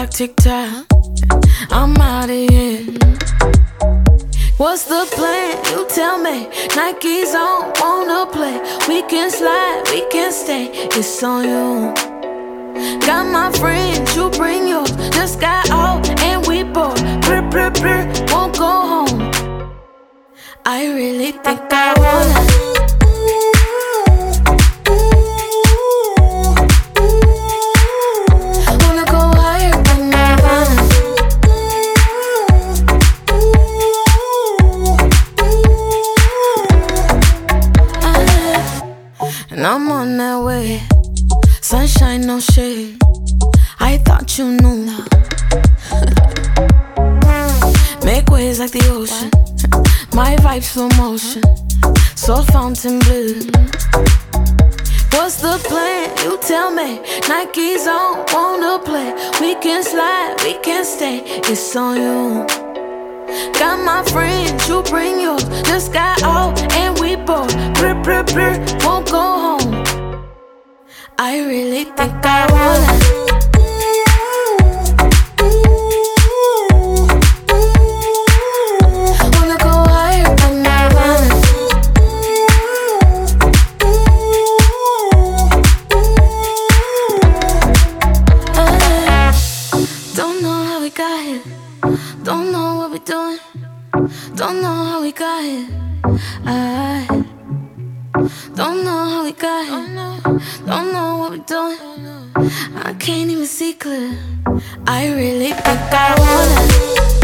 tick tock, I'm out of here. What's the plan? You tell me. Nike's on, wanna play. We can slide, we can stay. It's on you. Got my friends, you bring yours. Just got out and we bored. Brr, brr, brr, won't go home. I really think I wanna. And I'm on that way. Sunshine, no shade. I thought you knew. Make waves like the ocean. My vibes slow motion. So fountain blue. What's the plan? You tell me. Nike's on, wanna play. We can slide, we can stay. It's on you. Got my friends, you bring yours. Just got out and we bored. Brr, brr, brr, won't go home. I really think I wanna. Don't know what we're doing. Don't know how we got here. I don't know how we got here. Don't know what we're doing. I can't even see clear. I really think I wanna.